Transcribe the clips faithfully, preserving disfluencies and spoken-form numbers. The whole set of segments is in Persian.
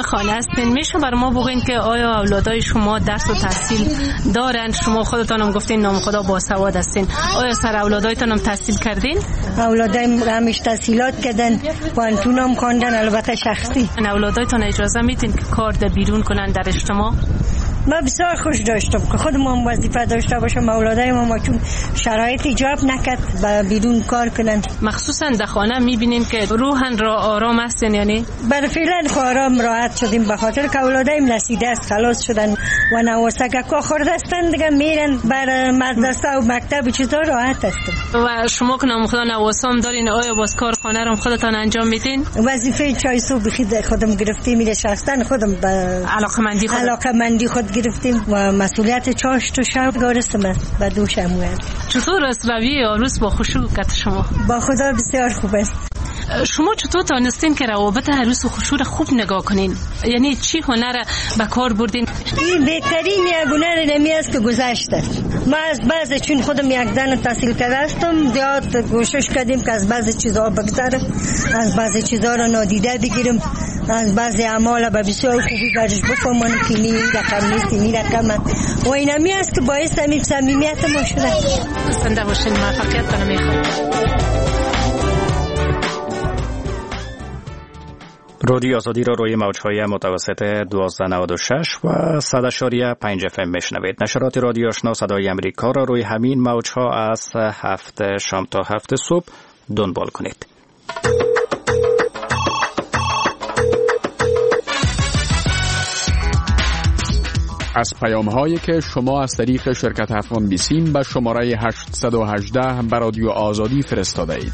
خانه هستین، میشه بر ما بگین که آیا اولادای شما درس و تحصیل دارن؟ شما خودتان هم گفتین نام خدا باسواد هستین، آیا سر اولادایتان هم تحصیل کردین؟ اولادای همیشه تحصیلات کردن، پانتون هم خواندن، البته شخصی. اولادایتان اجازه میتین که کار در بیرون کنن در اجتماع؟ ما بسیار خوش داشتم که خودم هم وظیفه داشته باشم، اولادای ما چون شرایط ایجاب نکرد و بیرون کار کنن. مخصوصا در خانه میبینین که روحن را آرام هستین؟ یعنی بر فعلا آرام راحت شدیم به خاطر که اولادایم رسیده است، خلاص شدن و نواسگکا خورده هستن دیگه، میرن بر مدرسه و مکتب چیزا راحت هستن. و شما که نام خدا نواسام دارین، آیا باز کار خانه رو خودتان انجام میدین؟ وظیفه چای صبح خودم گرفتیم، میره شخصا خودم به علاقمندی خود علاقمندی خود گرفتیم و مسئولیت چاشت و شب گارستم و دوشم موید. چطور است رویه عروس با خشوعت شما؟ با خدا بسیار خوب است. شما چطور تانستین که روابط عروس و خشوع خوب نگاه کنین؟ یعنی چی هنر به کار بردین؟ این بهترین یک هنر نمی است که گذشته. ما از بعض چون خودم یک دن تحصیل کرده هستم، زیاد کوشش کردیم که از بعض چیزها بگذرم، از بعض چیزها را نادیده بگیرم، از بعض اعمال به بسیار خوبی برش بفهمم که این رقم نیست، این رقم و اینمی است که باعث همین صمیمیت ما شده. زنده باشین، موفقیت کنم میخوام. رادیو آزادی را روی موج‌های متوسط دوازده نود و شش و صد اشاریه پنج اف ام میشنوید. نشرات رادیو آشنا صدای امریکا را روی همین موج‌ها از هفت شام تا هفت صبح دنبال کنید. از پیام‌هایی که شما از طریق شرکت افغان بیسیم به شماره هشت یک هشت به رادیو آزادی فرستاده اید.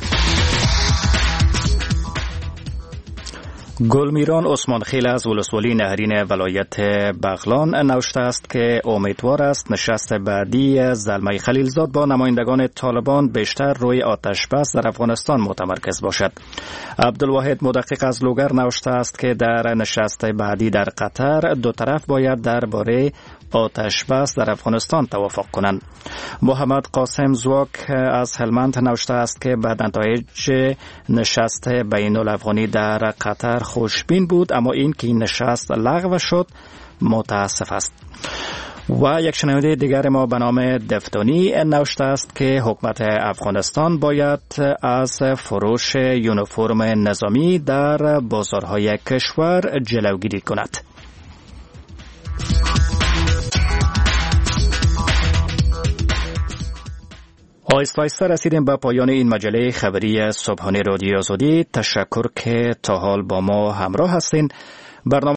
گلمیران عثمان خیل از ولسوالی نهرین ولایت بغلان نوشته است که امیدوار است نشست بعدی زلمه خلیلزاد با نمایندگان طالبان بیشتر روی آتش بس در افغانستان متمرکز باشد. عبدالواحد مدقق از لوگر نوشته است که در نشست بعدی در قطر دو طرف باید درباره آتش بس در افغانستان توافق کنند. محمد قاسم زواک از هلمند نوشته است که بعد نتایج نشست بین الافغانی در قطر خوشبین بود، اما این که این نشست لغو شد متاسف است. و یک شنونده دیگر ما به نام دفتانی نوشته است که حکومت افغانستان باید از فروش یونیفرم نظامی در بازارهای کشور جلوگیری کند. آیست آیسته رسیدیم به پایان این مجله خبری صبحانه رادیو آزادی. تشکر که تا حال با ما همراه هستین. برنامه